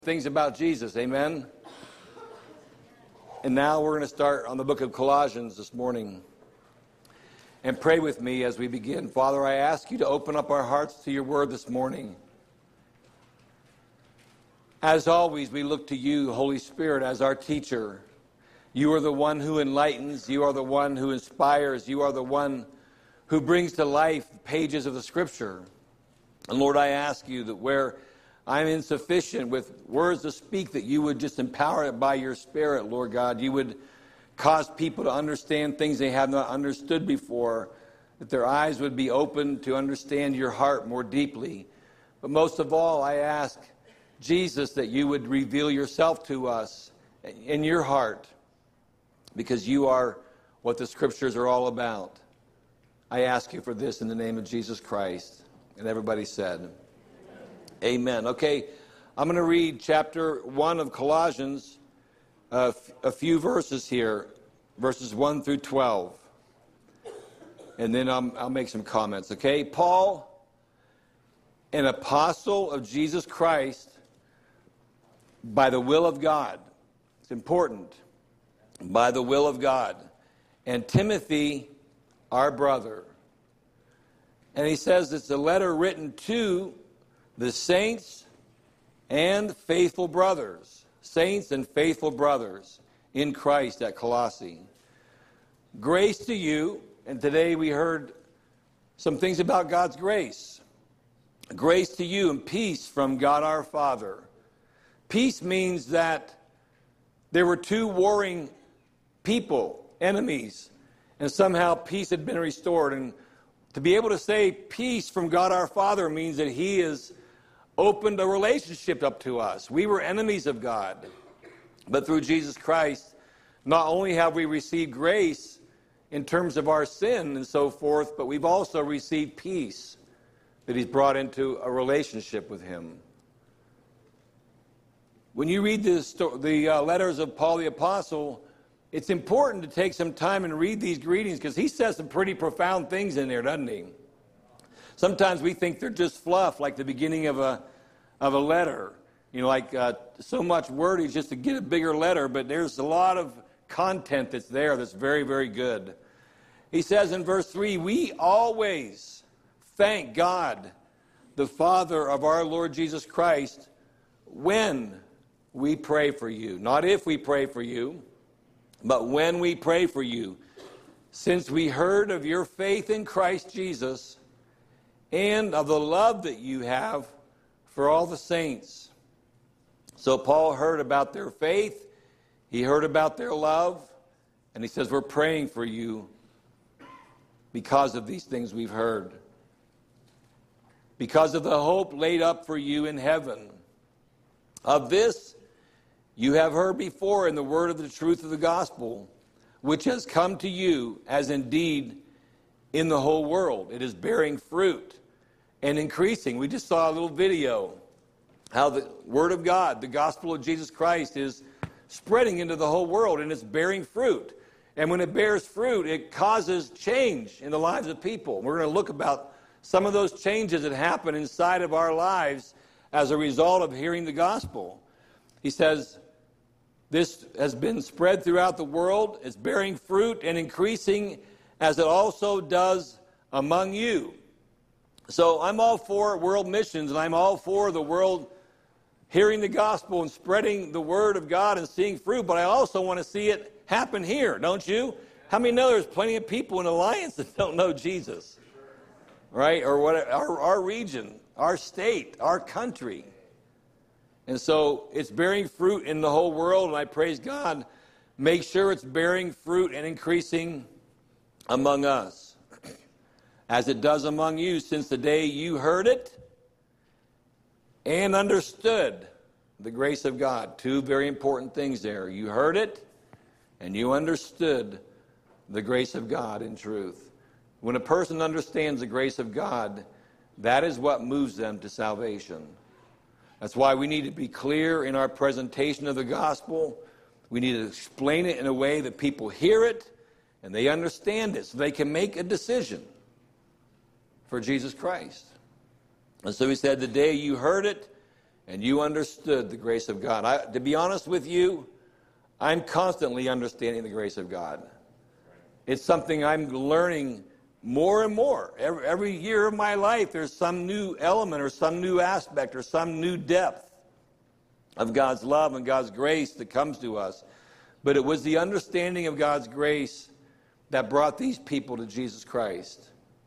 Things about Jesus, amen? And now we're going to start on the book of Colossians this morning. And pray with me as we begin. Father, I ask you to open up our hearts to your word this morning. As always, we look to you, Holy Spirit, as our teacher. You are the one who enlightens. You are the one who inspires. You are the one who brings to life pages of the Scripture. And Lord, I ask you that where I'm insufficient with words to speak, that you would just empower it by your Spirit, Lord God. You would cause people to understand things they have not understood before, that their eyes would be open to understand your heart more deeply. But most of all, I ask, Jesus, that you would reveal yourself to us in your heart, because you are what the Scriptures are all about. I ask you for this in the name of Jesus Christ. And everybody said, Amen. Okay, I'm going to read chapter 1 of Colossians, a few verses here, verses 1 through 12. And then I'll make some comments, okay? Paul, an apostle of Jesus Christ, by the will of God. It's important. By the will of God. And Timothy, our brother. And he says it's a letter written to the saints and faithful brothers. Saints and faithful brothers in Christ at Colossae. Grace to you. And today we heard some things about God's grace. Grace to you and peace from God our Father. Peace means that there were two warring people, enemies, and somehow peace had been restored. And to be able to say peace from God our Father means that He has opened a relationship up to us. We were enemies of God. But through Jesus Christ, not only have we received grace in terms of our sin and so forth, but we've also received peace that He's brought into a relationship with Him. When you read the letters of Paul the Apostle, it's important to take some time and read these greetings, because he says some pretty profound things in there, doesn't he? Sometimes we think they're just fluff, like the beginning of a letter. You know, like so much wordage just to get a bigger letter, but there's a lot of content that's there that's very, very good. He says in verse 3, we always thank God, the Father of our Lord Jesus Christ, when we pray for you. Not if we pray for you, but when we pray for you, since we heard of your faith in Christ Jesus and of the love that you have for all the saints. So Paul heard about their faith, he heard about their love, and he says, we're praying for you because of these things we've heard. Because of the hope laid up for you in heaven. Of this you have heard before in the word of the truth of the gospel, which has come to you as indeed in the whole world. It is bearing fruit and increasing. We just saw a little video how the word of God, the gospel of Jesus Christ, is spreading into the whole world, and it's bearing fruit. And when it bears fruit, it causes change in the lives of people. We're going to look about some of those changes that happen inside of our lives as a result of hearing the gospel. He says, this has been spread throughout the world. It's bearing fruit and increasing, as it also does among you. So I'm all for world missions, and I'm all for the world hearing the gospel and spreading the word of God and seeing fruit, but I also want to see it happen here, don't you? How many know there's plenty of people in Alliance that don't know Jesus? Right? Or what? Our region, our state, our country. And so it's bearing fruit in the whole world, and I praise God. Make sure it's bearing fruit and increasing among us, as it does among you since the day you heard it and understood the grace of God. Two very important things there. You heard it and you understood the grace of God in truth. When a person understands the grace of God, that is what moves them to salvation. That's why we need to be clear in our presentation of the gospel. We need to explain it in a way that people hear it and they understand it so they can make a decision for Jesus Christ. And so he said, the day you heard it and you understood the grace of God. To be honest with you, I'm constantly understanding the grace of God. It's something I'm learning more and more. Every year of my life, there's some new element or some new aspect or some new depth of God's love and God's grace that comes to us. But it was the understanding of God's grace that brought these people to Jesus Christ.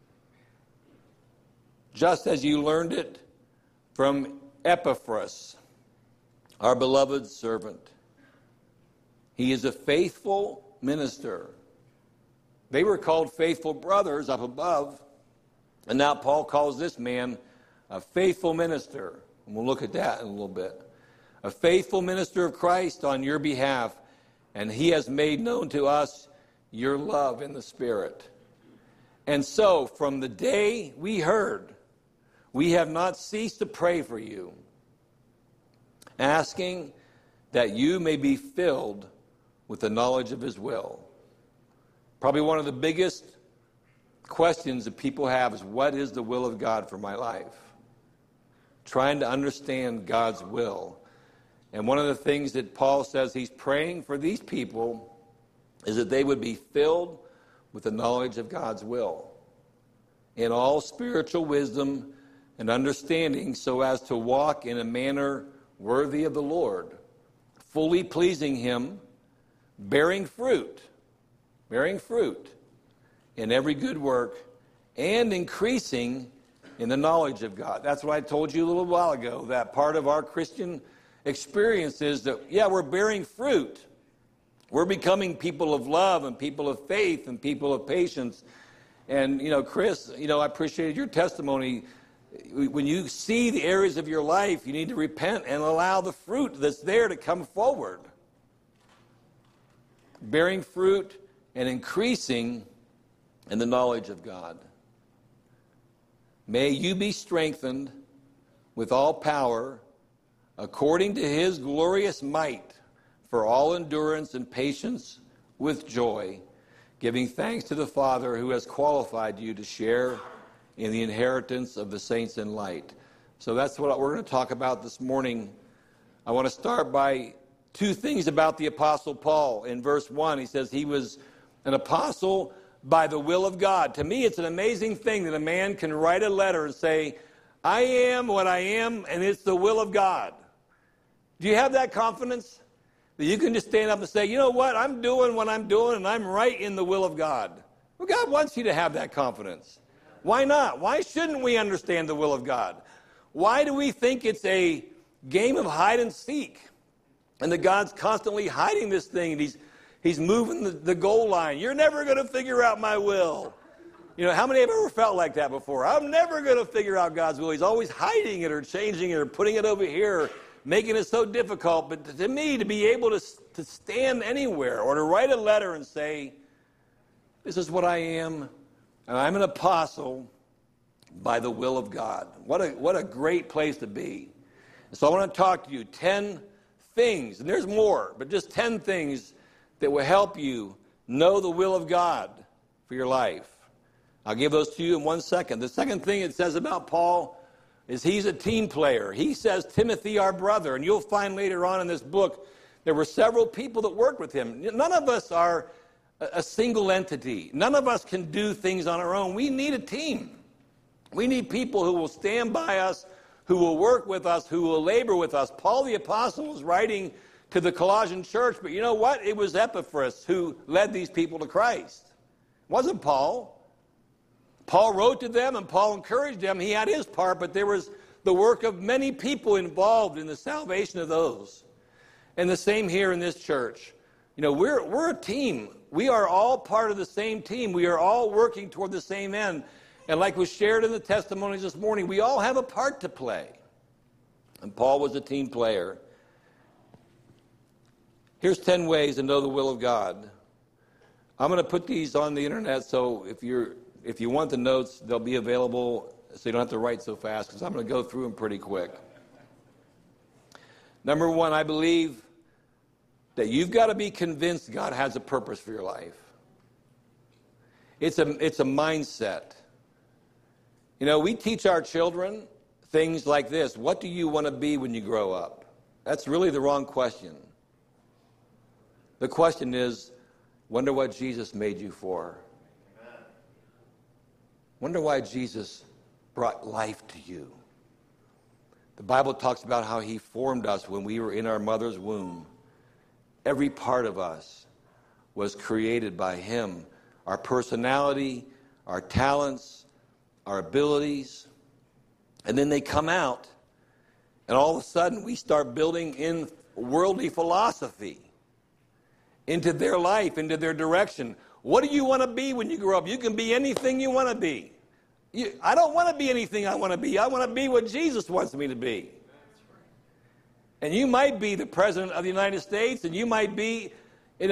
Just as you learned it from Epaphras, our beloved servant. He is a faithful minister. They were called faithful brothers up above, and now Paul calls this man a faithful minister. And we'll look at that in a little bit. A faithful minister of Christ on your behalf, and he has made known to us your love in the Spirit. And so, from the day we heard, we have not ceased to pray for you, asking that you may be filled with the knowledge of his will. Probably one of the biggest questions that people have is, what is the will of God for my life? Trying to understand God's will. And one of the things that Paul says he's praying for these people is that they would be filled with the knowledge of God's will in all spiritual wisdom and understanding, so as to walk in a manner worthy of the Lord, fully pleasing him, bearing fruit in every good work, and increasing in the knowledge of God. That's what I told you a little while ago, that part of our Christian experience is that, we're bearing fruit. We're becoming people of love and people of faith and people of patience. And, Chris, I appreciated your testimony. When you see the areas of your life, you need to repent and allow the fruit that's there to come forward. Bearing fruit and increasing in the knowledge of God. May you be strengthened with all power according to his glorious might for all endurance and patience with joy, giving thanks to the Father who has qualified you to share in the inheritance of the saints in light. So that's what we're going to talk about this morning. I want to start by two things about the Apostle Paul. In verse 1, he says he was an apostle by the will of God. To me, it's an amazing thing that a man can write a letter and say, I am what I am, and it's the will of God. Do you have that confidence? That you can just stand up and say, you know what, I'm doing what I'm doing, and I'm right in the will of God. Well, God wants you to have that confidence. Why not? Why shouldn't we understand the will of God? Why do we think it's a game of hide and seek? And that God's constantly hiding this thing, and he's moving the goal line. You're never going to figure out my will. How many have ever felt like that before? I'm never going to figure out God's will. He's always hiding it or changing it or putting it over here, making it so difficult. But to me, to be able to stand anywhere or to write a letter and say, this is what I am, and I'm an apostle by the will of God. What a great place to be. So I want to talk to you 10 things, and there's more, but just 10 things that will help you know the will of God for your life. I'll give those to you in 1 second. The second thing it says about Paul is he's a team player. He says, Timothy, our brother, and you'll find later on in this book, there were several people that worked with him. None of us are a single entity. None of us can do things on our own. We need a team. We need people who will stand by us, who will work with us, who will labor with us. Paul the Apostle was writing to the Colossian church, but you know what? It was Epaphras who led these people to Christ. It wasn't Paul. Paul wrote to them and Paul encouraged them. He had his part, but there was the work of many people involved in the salvation of those. And the same here in this church. We're a team. We are all part of the same team. We are all working toward the same end. And like was shared in the testimonies this morning, we all have a part to play. And Paul was a team player. Here's 10 ways to know the will of God. I'm going to put these on the internet, so if you want the notes, they'll be available, so you don't have to write so fast, because I'm going to go through them pretty quick. Number 1, I believe that you've got to be convinced God has a purpose for your life. It's a mindset. We teach our children things like this. What do you want to be when you grow up? That's really the wrong question. The question is, wonder what Jesus made you for. Wonder why Jesus brought life to you. The Bible talks about how he formed us when we were in our mother's womb. Every part of us was created by him. Our personality, our talents, our abilities. And then they come out, and all of a sudden we start building in worldly philosophy into their life, into their direction. What do you want to be when you grow up? You can be anything you want to be. I don't want to be anything I want to be. I want to be what Jesus wants me to be. And you might be the President of the United States, and you might be, I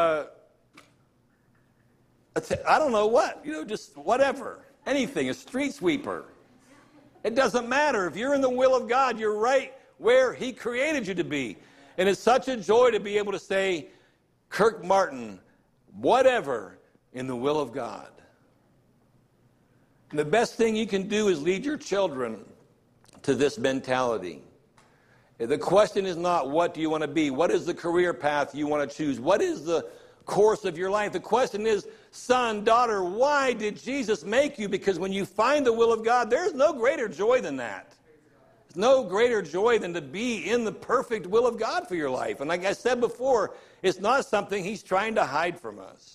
don't know what, just whatever, anything, a street sweeper. It doesn't matter. If you're in the will of God, you're right where he created you to be. And it's such a joy to be able to say, Kirk Martin, whatever, in the will of God. And the best thing you can do is lead your children to this mentality. The question is not what do you want to be? What is the career path you want to choose? What is the course of your life? The question is, son, daughter, why did Jesus make you? Because when you find the will of God, there's no greater joy than that. There's no greater joy than to be in the perfect will of God for your life. And like I said before, it's not something he's trying to hide from us.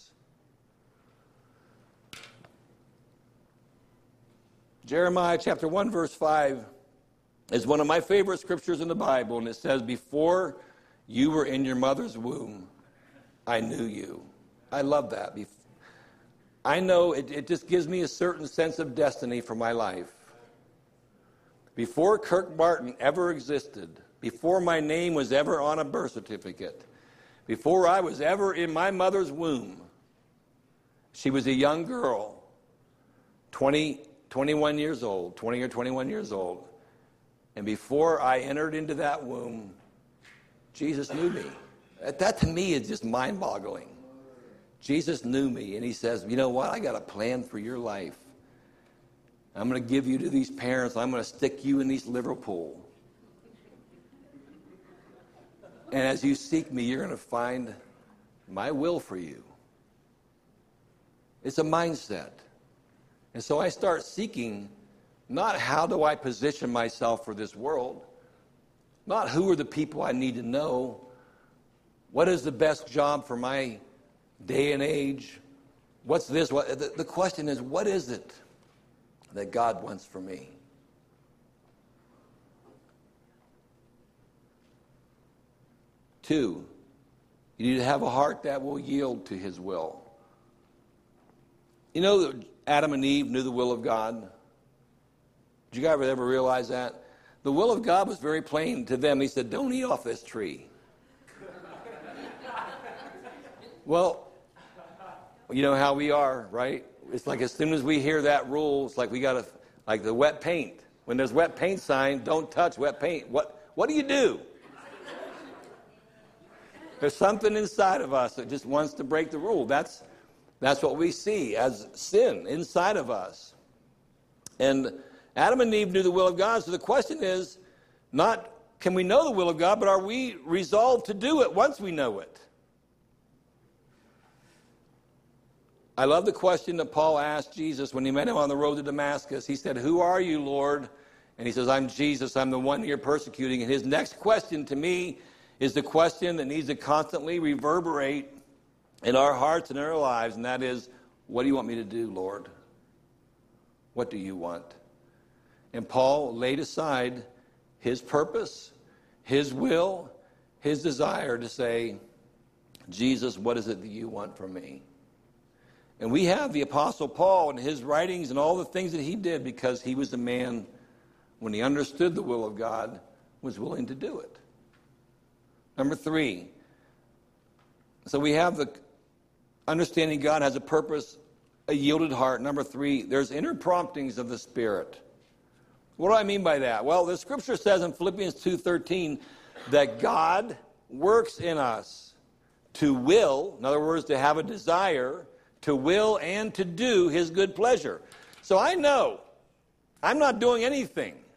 Jeremiah chapter 1, verse 5 is one of my favorite scriptures in the Bible, and it says, before you were in your mother's womb, I knew you. I love that. I know it just gives me a certain sense of destiny for my life. Before Kirk Martin ever existed, before my name was ever on a birth certificate, before I was ever in my mother's womb, she was a young girl, 21 years old, 20 or 21 years old. And before I entered into that womb, Jesus knew me. That to me is just mind-boggling. Jesus knew me, and he says, you know what? I got a plan for your life. I'm going to give you to these parents. I'm going to stick you in East Liverpool. And as you seek me, you're going to find my will for you. It's a mindset. And so I start seeking not how do I position myself for this world, not who are the people I need to know, what is the best job for my day and age, what's this? The question is, what is it that God wants for me? Two, you need to have a heart that will yield to his will. You know that Adam and Eve knew the will of God? Did you guys ever realize that? The will of God was very plain to them. He said, don't eat off this tree. Well, you know how we are, right? It's like as soon as we hear that rule, it's like we got to, like the wet paint. When there's wet paint sign, don't touch wet paint. What do you do? There's something inside of us that just wants to break the rule. That's what we see as sin inside of us. And Adam and Eve knew the will of God. So the question is not can we know the will of God, but are we resolved to do it once we know it? I love the question that Paul asked Jesus when he met him on the road to Damascus. He said, who are you, Lord? And he says, I'm Jesus. I'm the one you're persecuting. And his next question to me is the question that needs to constantly reverberate in our hearts and in our lives, and that is, what do you want me to do, Lord? What do you want? And Paul laid aside his purpose, his will, his desire to say, Jesus, what is it that you want from me? And we have the Apostle Paul and his writings and all the things that he did because he was the man, when he understood the will of God, was willing to do it. Number 3, so we have the understanding God has a purpose, a yielded heart. Number 3, there's inner promptings of the Spirit. What do I mean by that? Well, the scripture says in Philippians 2:13 that God works in us to will, in other words, to have a desire, to will and to do his good pleasure. So I know I'm not doing anything.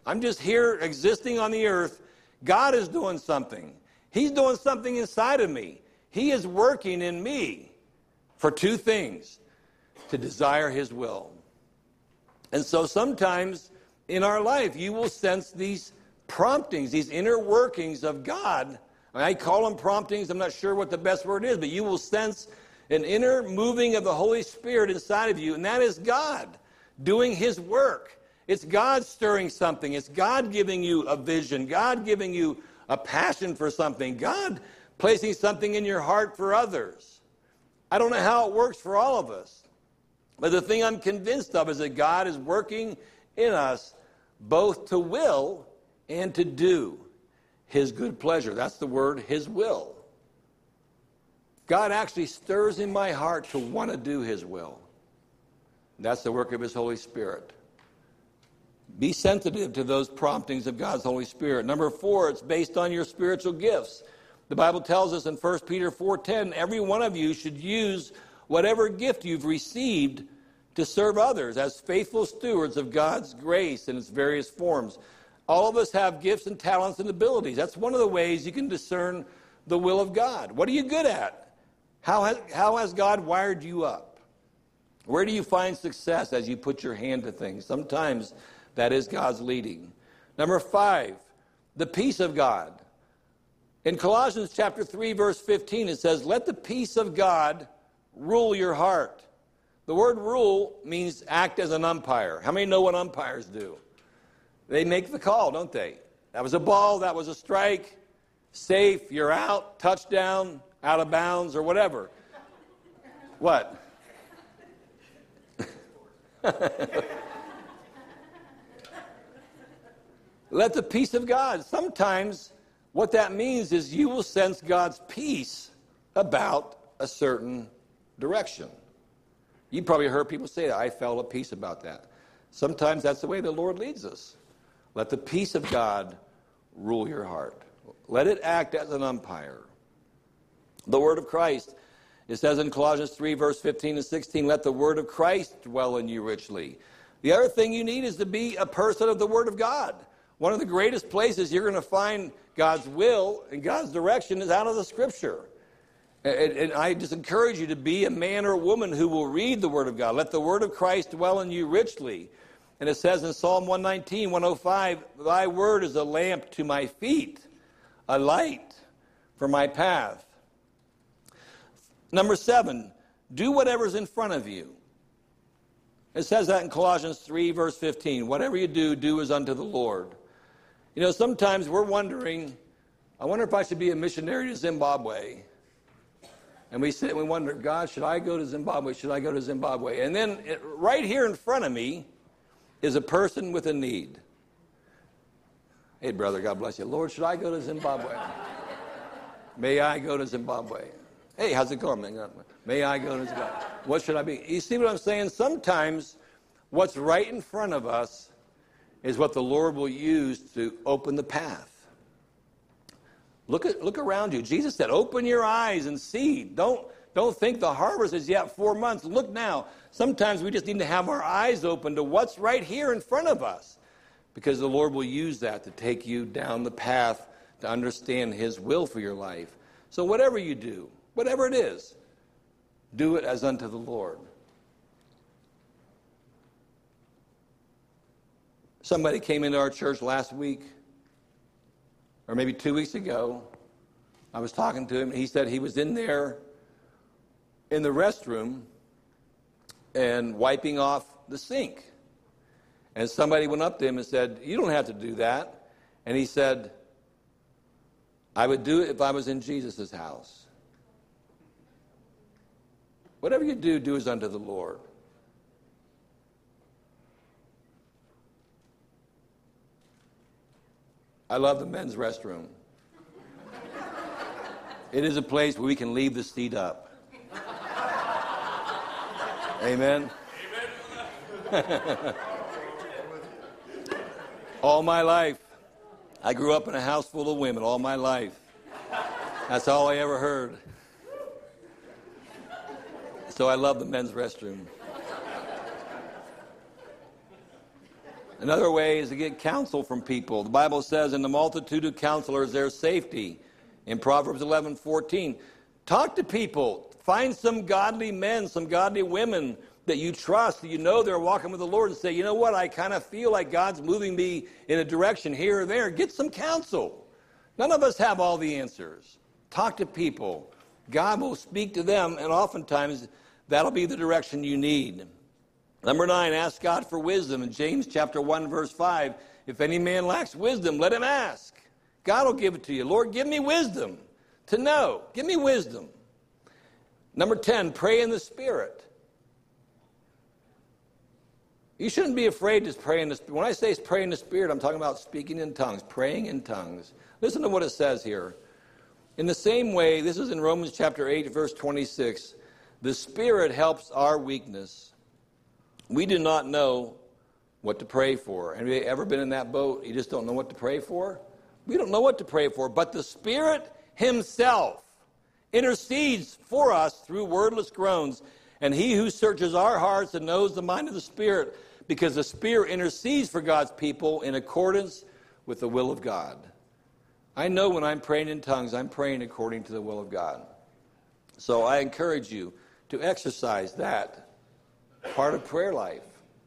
I'm just here existing on the earth. God is doing something. He's doing something inside of me. He is working in me for two things: to desire his will. And so sometimes in our life, you will sense these promptings, these inner workings of God. I call them promptings. I'm not sure what the best word is, but you will sense an inner moving of the Holy Spirit inside of you, and that is God doing his work. It's God stirring something. It's God giving you a vision, God giving you a passion for something, God placing something in your heart for others. I don't know how it works for all of us, but the thing I'm convinced of is that God is working in us both to will and to do his good pleasure. That's the word, his will. God actually stirs in my heart to want to do his will. That's the work of his Holy Spirit. Be sensitive to those promptings of God's Holy Spirit. Number 4, it's based on your spiritual gifts. The Bible tells us in 1 Peter 4:10, every one of you should use whatever gift you've received to serve others as faithful stewards of God's grace in its various forms. All of us have gifts and talents and abilities. That's one of the ways you can discern the will of God. What are you good at? How has God wired you up? Where do you find success as you put your hand to things? Sometimes that is God's leading. Number 5, the peace of God. In Colossians chapter 3, verse 15, it says, let the peace of God rule your heart. The word rule means act as an umpire. How many know what umpires do? They make the call, don't they? That was a ball, that was a strike, safe, you're out, touchdown, out of bounds, or whatever. What? Let the peace of God. Sometimes what that means is you will sense God's peace about a certain direction. You probably heard people say that. I felt a peace about that. Sometimes that's the way the Lord leads us. Let the peace of God rule your heart. Let it act as an umpire. The word of Christ, it says in Colossians 3, verse 15 and 16, let the word of Christ dwell in you richly. The other thing you need is to be a person of the word of God. One of the greatest places you're going to find God's will and God's direction is out of the Scripture. And I just encourage you to be a man or a woman who will read the Word of God. Let the Word of Christ dwell in you richly. And it says in Psalm 119, 105, thy word is a lamp to my feet, a light for my path. Number 7, do whatever's in front of you. It says that in Colossians 3, verse 15. Whatever you do, do as unto the Lord. You know, sometimes we're wondering, I wonder if I should be a missionary to Zimbabwe. And we sit and we wonder, God, should I go to Zimbabwe? Should I go to Zimbabwe? And then right here in front of me is a person with a need. Hey, brother, God bless you. Lord, should I go to Zimbabwe? May I go to Zimbabwe? Hey, how's it going, man? May I go to Zimbabwe? What should I be? You see what I'm saying? Sometimes what's right in front of us is what the Lord will use to open the path. Look around you. Jesus said, open your eyes and see. Don't think the harvest is yet 4 months. Look now. Sometimes we just need to have our eyes open to what's right here in front of us, because the Lord will use that to take you down the path to understand his will for your life. So whatever you do, whatever it is, do it as unto the Lord. Somebody came into our church last week, or maybe 2 weeks ago. I was talking to him. He said he was in there in the restroom and wiping off the sink. And somebody went up to him and said, you don't have to do that. And he said, I would do it if I was in Jesus' house. Whatever you do, do as unto the Lord. I love the men's restroom. It is a place where we can leave the seat up. Amen? All my life, I grew up in a house full of women all my life. That's all I ever heard. So I love the men's restroom. Another way is to get counsel from people. The Bible says, in the multitude of counselors, there's safety. In Proverbs 11:14, talk to people. Find some godly men, some godly women that you trust, that you know they're walking with the Lord, and say, you know what, I kind of feel like God's moving me in a direction here or there. Get some counsel. None of us have all the answers. Talk to people. God will speak to them, and oftentimes that'll be the direction you need. Number 9, ask God for wisdom. In James chapter 1, verse 5, if any man lacks wisdom, let him ask. God will give it to you. Lord, give me wisdom to know. Give me wisdom. Number 10, pray in the Spirit. You shouldn't be afraid to pray in the Spirit. When I say pray in the Spirit, I'm talking about speaking in tongues, praying in tongues. Listen to what it says here. In the same way, this is in Romans chapter 8, verse 26, the Spirit helps our weakness. We do not know what to pray for. Have you ever been in that boat? You just don't know what to pray for? We don't know what to pray for, but the Spirit himself intercedes for us through wordless groans. And he who searches our hearts and knows the mind of the Spirit, because the Spirit intercedes for God's people in accordance with the will of God. I know when I'm praying in tongues, I'm praying according to the will of God. So I encourage you to exercise that part of prayer life.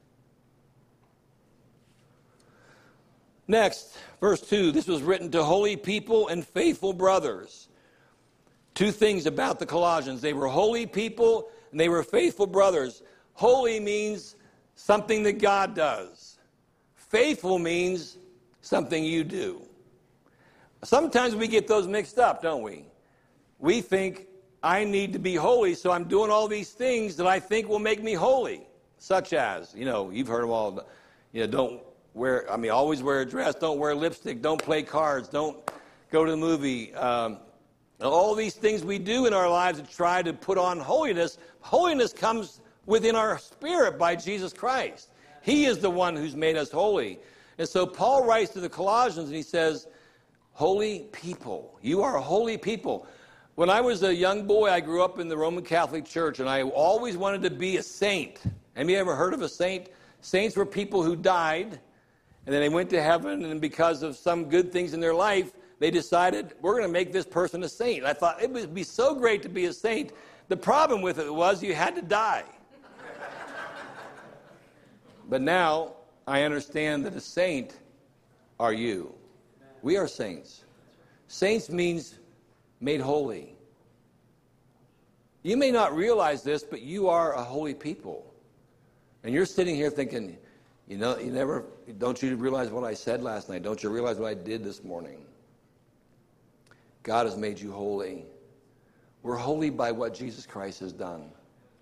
Next, verse 2, this was written to holy people and faithful brothers. Two things about the Colossians. They were holy people and they were faithful brothers. Holy means something that God does. Faithful means something you do. Sometimes we get those mixed up, don't we? We think, I need to be holy, so I'm doing all these things that I think will make me holy. Such as, you've heard them all, don't wear, always wear a dress, don't wear lipstick, don't play cards, don't go to the movie. All these things we do in our lives to try to put on holiness. Holiness comes within our spirit by Jesus Christ. He is the one who's made us holy. And so Paul writes to the Colossians and he says, holy people. You are a holy people. When I was a young boy, I grew up in the Roman Catholic Church, and I always wanted to be a saint. Have you ever heard of a saint? Saints were people who died, and then they went to heaven, and because of some good things in their life, they decided, we're going to make this person a saint. I thought it would be so great to be a saint. The problem with it was you had to die. But now I understand that a saint are you. We are saints. Saints means made holy. You may not realize this, but you are a holy people. And you're sitting here thinking, don't you realize what I said last night? Don't you realize what I did this morning? God has made you holy. We're holy by what Jesus Christ has done.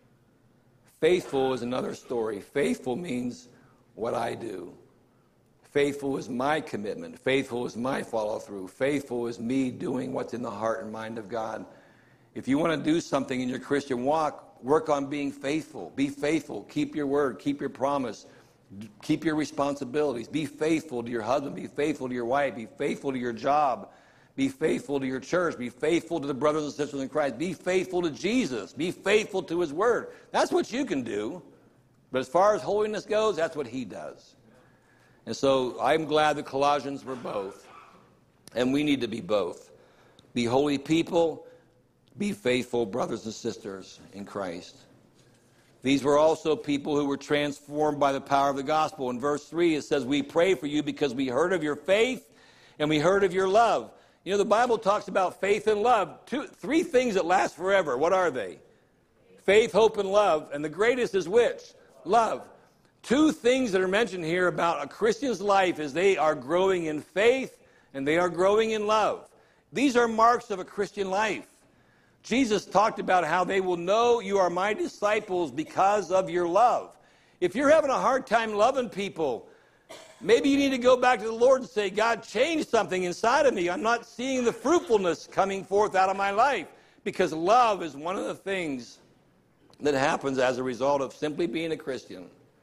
Faithful is another story. Faithful means what I do. Faithful is my commitment. Faithful is my follow-through. Faithful is me doing what's in the heart and mind of God. If you want to do something in your Christian walk, work on being faithful. Be faithful. Keep your word. Keep your promise. Keep your responsibilities. Be faithful to your husband. Be faithful to your wife. Be faithful to your job. Be faithful to your church. Be faithful to the brothers and sisters in Christ. Be faithful to Jesus. Be faithful to his word. That's what you can do. But as far as holiness goes, that's what he does. And so I'm glad the Colossians were both. And we need to be both. Be holy people. Be faithful brothers and sisters in Christ. These were also people who were transformed by the power of the gospel. In verse 3, it says, we pray for you because we heard of your faith and we heard of your love. The Bible talks about faith and love. Three things that last forever. What are they? Faith, hope, and love. And the greatest is which? Love. Two things that are mentioned here about a Christian's life is they are growing in faith and they are growing in love. These are marks of a Christian life. Jesus talked about how they will know you are my disciples because of your love. If you're having a hard time loving people, maybe you need to go back to the Lord and say, God, change something inside of me. I'm not seeing the fruitfulness coming forth out of my life. Because love is one of the things that happens as a result of simply being a Christian.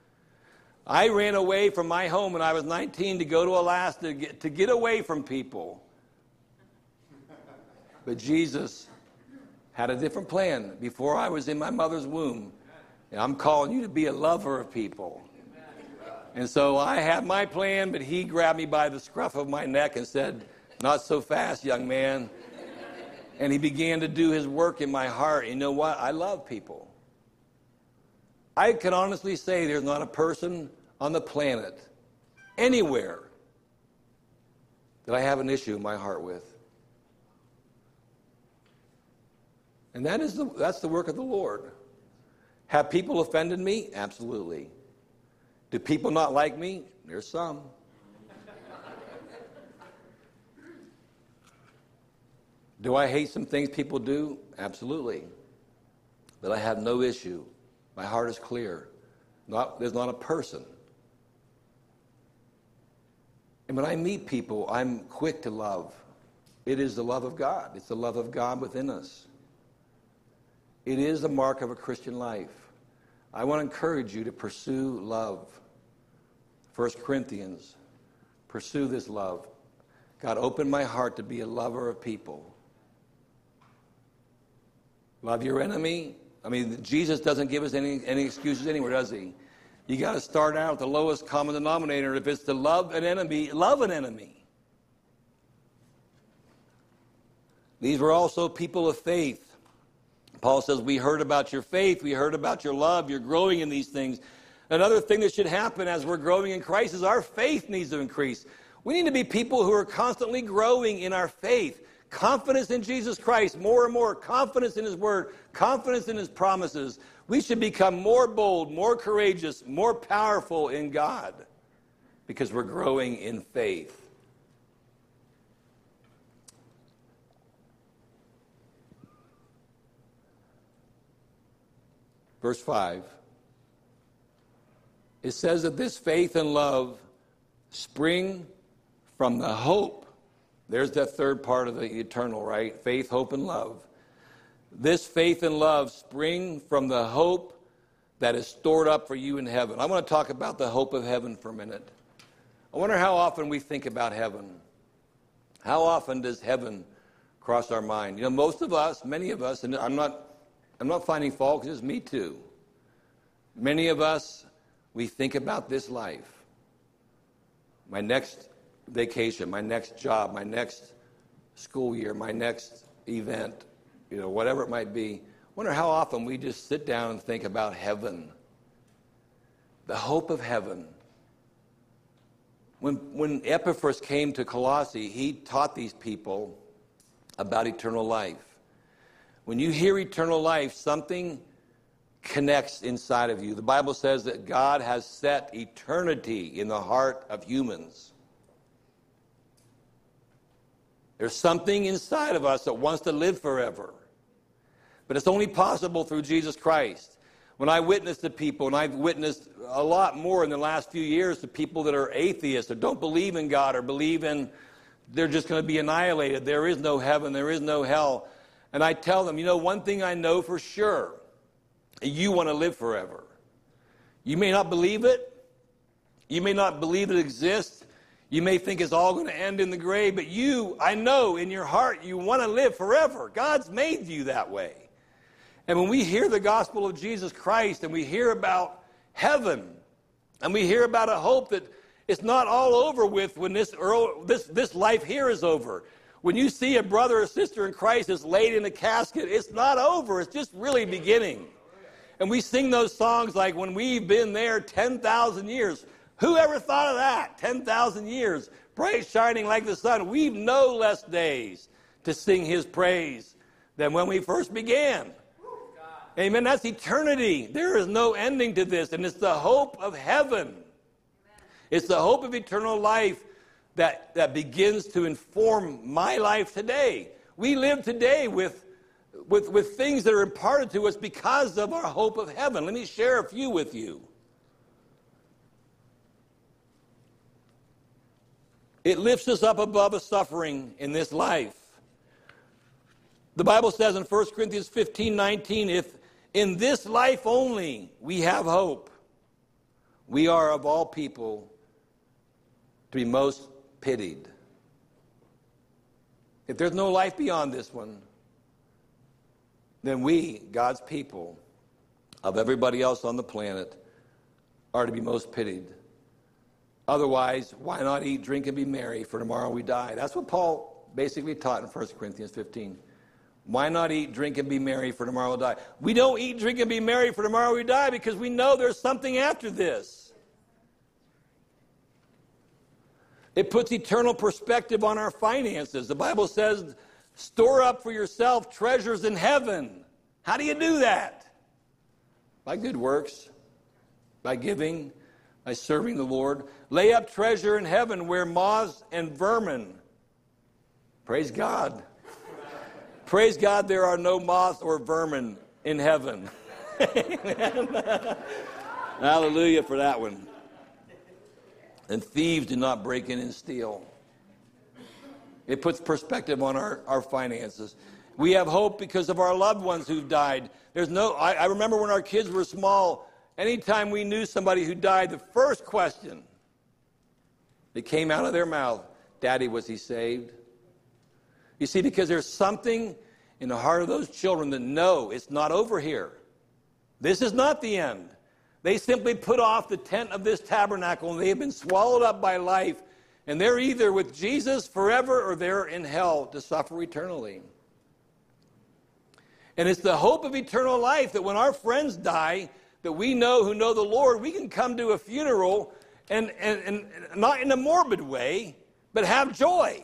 I ran away from my home when I was 19 to go to Alaska to get away from people. But Jesus had a different plan before I was in my mother's womb. And I'm calling you to be a lover of people. And so I had my plan, but he grabbed me by the scruff of my neck and said, "Not so fast, young man." And he began to do his work in my heart. You know what? I love people. I can honestly say there's not a person on the planet, anywhere, that I have an issue in my heart with. And that's the work of the Lord. Have people offended me? Absolutely. Do people not like me? There's some. Do I hate some things people do? Absolutely. But I have no issue. My heart is clear. There's not a person. And when I meet people, I'm quick to love. It is the love of God. It's the love of God within us. It is the mark of a Christian life. I want to encourage you to pursue love. 1 Corinthians, pursue this love. God, open my heart to be a lover of people. Love your enemy. I mean, Jesus doesn't give us any excuses anywhere, does he? You got to start out at the lowest common denominator. If it's to love an enemy, love an enemy. These were also people of faith. Paul says, we heard about your faith, we heard about your love, you're growing in these things. Another thing that should happen as we're growing in Christ is our faith needs to increase. We need to be people who are constantly growing in our faith. Confidence in Jesus Christ, more and more. Confidence in his word, confidence in his promises. We should become more bold, more courageous, more powerful in God because we're growing in faith. Verse 5. It says that this faith and love spring from the hope. There's that third part of the eternal, right? Faith, hope, and love. This faith and love spring from the hope that is stored up for you in heaven. I want to talk about the hope of heaven for a minute. I wonder how often we think about heaven. How often does heaven cross our mind? You know, most of us, many of us, and I'm not finding fault because it's me too. Many of us, we think about this life. My next vacation, my next job, my next school year, my next event, you know, whatever it might be. I wonder how often we just sit down and think about heaven. The hope of heaven. When Epaphras came to Colossae, he taught these people about eternal life. When you hear eternal life, something connects inside of you. The Bible says that God has set eternity in the heart of humans. There's something inside of us that wants to live forever. But it's only possible through Jesus Christ. When I witness to people, and I've witnessed a lot more in the last few years to people that are atheists or don't believe in God or believe in they're just going to be annihilated. There is no heaven. There is no hell. And I tell them, you know, one thing I know for sure, you want to live forever. You may not believe it. You may not believe it exists. You may think it's all going to end in the grave, but I know in your heart, you want to live forever. God's made you that way. And when we hear the gospel of Jesus Christ and we hear about heaven and we hear about a hope that it's not all over with when this life here is over. When you see a brother or sister in Christ that's laid in a casket, it's not over. It's just really beginning. And we sing those songs like when we've been there 10,000 years. Who ever thought of that? 10,000 years, bright shining like the sun. We've no less days to sing his praise than when we first began. Amen. That's eternity. There is no ending to this, and it's the hope of heaven. It's the hope of eternal life that begins to inform my life today. We live today with things that are imparted to us because of our hope of heaven. Let me share a few with you. It lifts us up above a suffering in this life. The Bible says in 1 Corinthians 15:19, if in this life only we have hope, we are of all people to be most pitied. If there's no life beyond this one, then we, God's people, of everybody else on the planet, are to be most pitied. Otherwise, why not eat, drink, and be merry, for tomorrow we die? That's what Paul basically taught in 1 Corinthians 15. Why not eat, drink, and be merry, for tomorrow we'll die? We don't eat, drink, and be merry, for tomorrow we die, because we know there's something after this. It puts eternal perspective on our finances. The Bible says, store up for yourself treasures in heaven. How do you do that? By good works, by giving, by serving the Lord. Lay up treasure in heaven where moths and vermin. Praise God. Praise God there are no moths or vermin in heaven. Hallelujah for that one. And thieves do not break in and steal. It puts perspective on our finances. We have hope because of our loved ones who've died. I remember when our kids were small, anytime we knew somebody who died, the first question that came out of their mouth, Daddy, was he saved? You see, because there's something in the heart of those children that know it's not over here. This is not the end. They simply put off the tent of this tabernacle, and they have been swallowed up by life, and they're either with Jesus forever or they're in hell to suffer eternally. And it's the hope of eternal life that when our friends die, that we know who know the Lord, we can come to a funeral and not in a morbid way, but have joy.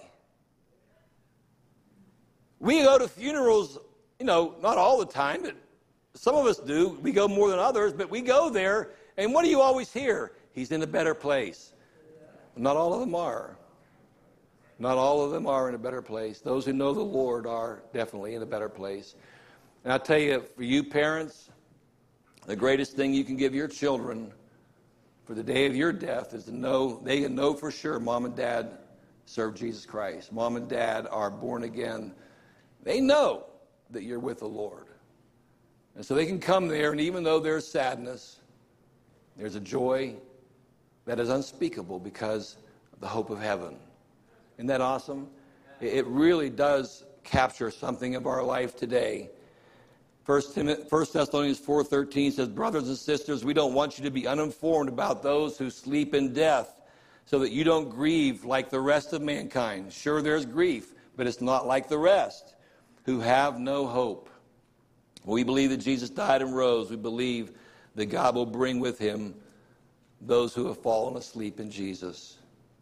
We go to funerals, not all the time, but some of us do. We go more than others, but we go there, and what do you always hear? He's in a better place. Not all of them are. Not all of them are in a better place. Those who know the Lord are definitely in a better place. And I'll tell you, for you parents, the greatest thing you can give your children for the day of your death is to know, they can know for sure Mom and Dad serve Jesus Christ. Mom and Dad are born again. They know that you're with the Lord. And so they can come there, and even though there's sadness, there's a joy that is unspeakable because of the hope of heaven. Isn't that awesome? It really does capture something of our life today. 1 Thessalonians 4:13 says, brothers and sisters, we don't want you to be uninformed about those who sleep in death, so that you don't grieve like the rest of mankind. Sure, there's grief, but it's not like the rest who have no hope. We believe that Jesus died and rose. We believe that God will bring with him those who have fallen asleep in Jesus.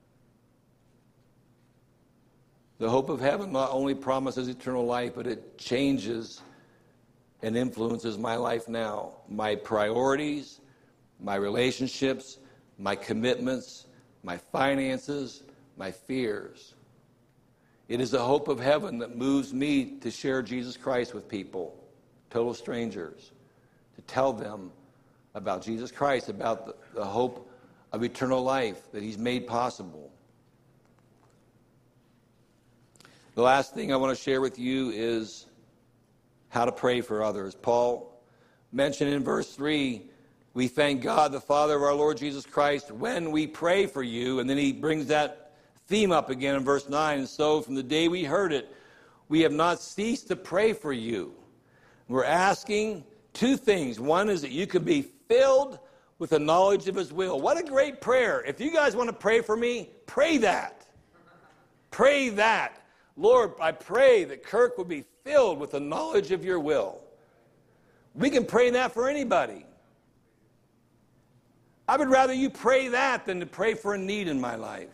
The hope of heaven not only promises eternal life, but it changes and influences my life now. My priorities, my relationships, my commitments, my finances, my fears. It is the hope of heaven that moves me to share Jesus Christ with people, total strangers, to tell them about Jesus Christ, about the hope of eternal life that he's made possible. The last thing I want to share with you is how to pray for others. Paul mentioned in verse 3, we thank God, the Father of our Lord Jesus Christ, when we pray for you. And then he brings that theme up again in verse 9. And so from the day we heard it, we have not ceased to pray for you. We're asking two things. One is that you could be filled with the knowledge of his will. What a great prayer. If you guys want to pray for me, pray that. Pray that. Lord, I pray that Kirk will be filled with the knowledge of your will. We can pray that for anybody. I would rather you pray that than to pray for a need in my life.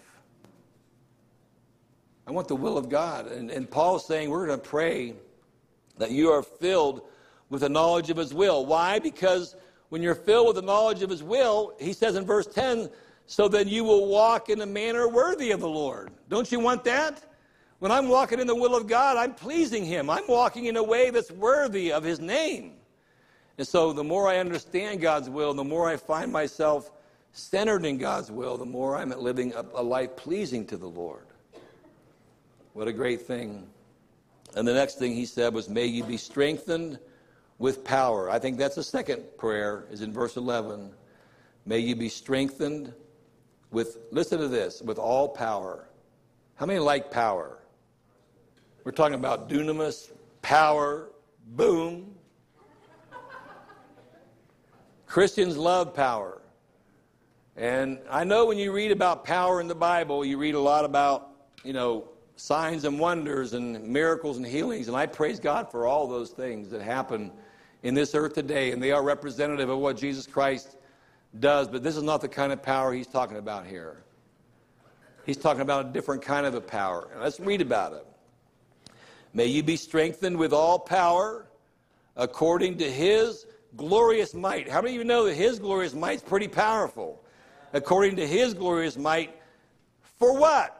I want the will of God. And Paul's saying we're going to pray that you are filled with the knowledge of his will. Why? Because when you're filled with the knowledge of his will, he says in verse 10, so then you will walk in a manner worthy of the Lord. Don't you want that? When I'm walking in the will of God, I'm pleasing him. I'm walking in a way that's worthy of his name. And so the more I understand God's will, the more I find myself centered in God's will, the more I'm living a life pleasing to the Lord. What a great thing. And the next thing he said was, may you be strengthened with power. I think that's the second prayer, is in verse 11. May you be strengthened with, listen to this, with all power. How many like power? We're talking about dunamis, power, boom. Christians love power. And I know when you read about power in the Bible, you read a lot about, signs and wonders and miracles and healings. And I praise God for all those things that happen in this earth today. And they are representative of what Jesus Christ does. But this is not the kind of power he's talking about here. He's talking about a different kind of a power. And let's read about it. May you be strengthened with all power according to his glorious might. How many of you know that his glorious might is pretty powerful? According to his glorious might, for what?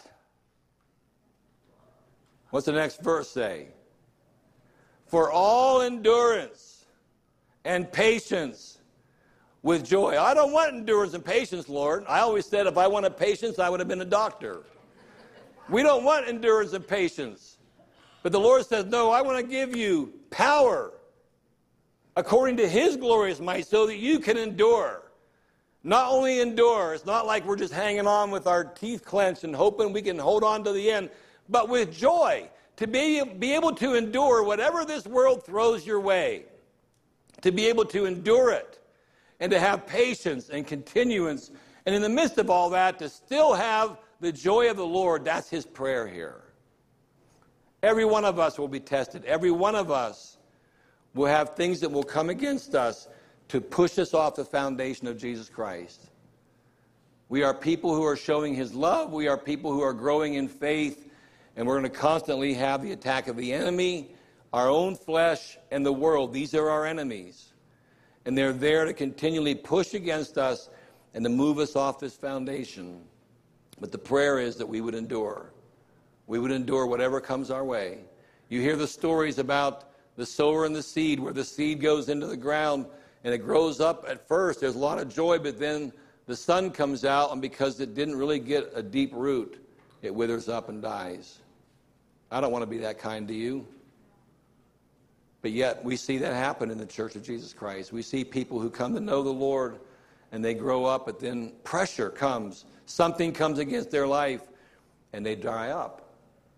What's the next verse say? For all endurance and patience with joy. I don't want endurance and patience, Lord. I always said if I wanted patience, I would have been a doctor. We don't want endurance and patience. But the Lord says, no, I want to give you power according to his glorious might so that you can endure. Not only endure, it's not like we're just hanging on with our teeth clenched and hoping we can hold on to the end, but with joy, to be able to endure whatever this world throws your way, to be able to endure it, and to have patience and continuance, and in the midst of all that, to still have the joy of the Lord. That's his prayer here. Every one of us will be tested. Every one of us will have things that will come against us to push us off the foundation of Jesus Christ. We are people who are showing his love. We are people who are growing in faith. And we're going to constantly have the attack of the enemy, our own flesh, and the world. These are our enemies. And they're there to continually push against us and to move us off this foundation. But the prayer is that we would endure. We would endure whatever comes our way. You hear the stories about the sower and the seed, where the seed goes into the ground and it grows up at first. There's a lot of joy, but then the sun comes out, and because it didn't really get a deep root, it withers up and dies. I don't want to be that kind to you. But yet we see that happen in the Church of Jesus Christ. We see people who come to know the Lord and they grow up, but then pressure comes. Something comes against their life and they dry up.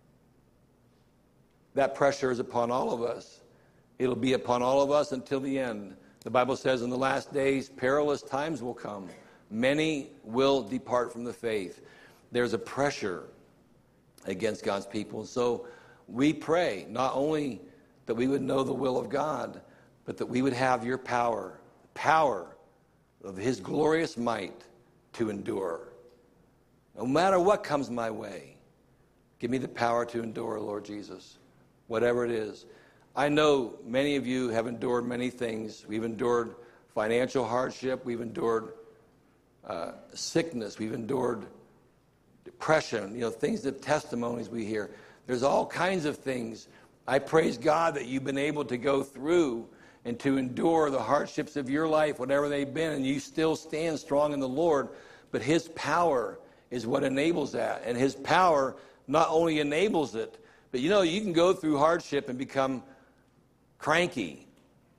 That pressure is upon all of us. It'll be upon all of us until the end. The Bible says in the last days, perilous times will come. Many will depart from the faith. There's a pressure against God's people. And so we pray not only that we would know the will of God, but that we would have your power of his glorious might to endure. No matter what comes my way, give me the power to endure, Lord Jesus, whatever it is. I know many of you have endured many things. We've endured financial hardship. We've endured sickness. We've endured depression, things, the testimonies we hear. There's all kinds of things. I praise God that you've been able to go through and to endure the hardships of your life, whatever they've been, and you still stand strong in the Lord. But his power is what enables that. And his power not only enables it, but you can go through hardship and become cranky.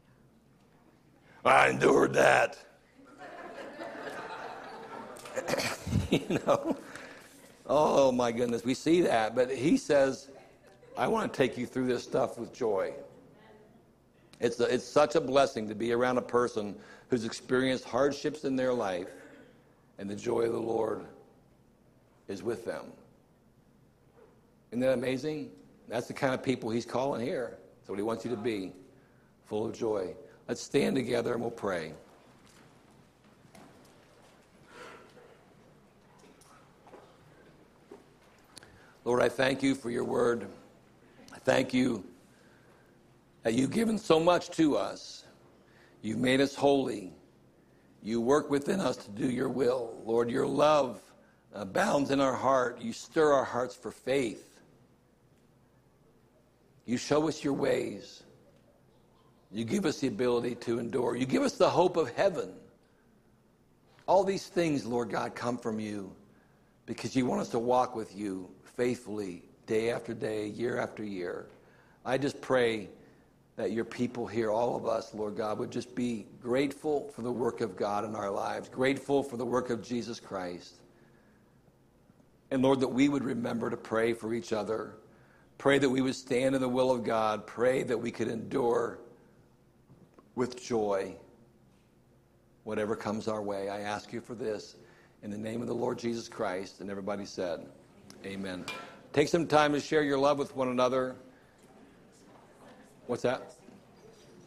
I endured that. Oh my goodness, we see that. But he says, I want to take you through this stuff with joy. It's such a blessing to be around a person who's experienced hardships in their life, and the joy of the Lord is with them. Isn't that amazing? That's the kind of people he's calling here. That's what he wants you to be, full of joy. Let's stand together and we'll pray. Lord, I thank you for your word. I thank you that you've given so much to us. You've made us holy. You work within us to do your will. Lord, your love abounds in our heart. You stir our hearts for faith. You show us your ways. You give us the ability to endure. You give us the hope of heaven. All these things, Lord God, come from you because you want us to walk with you faithfully day after day, year after year. I just pray that your people here, all of us, Lord God, would just be grateful for the work of God in our lives, grateful for the work of Jesus Christ. And Lord, that we would remember to pray for each other. Pray that we would stand in the will of God. Pray that we could endure with joy whatever comes our way. I ask you for this In the name of the Lord Jesus Christ. And everybody said, amen. Take some time to share your love with one another. What's that?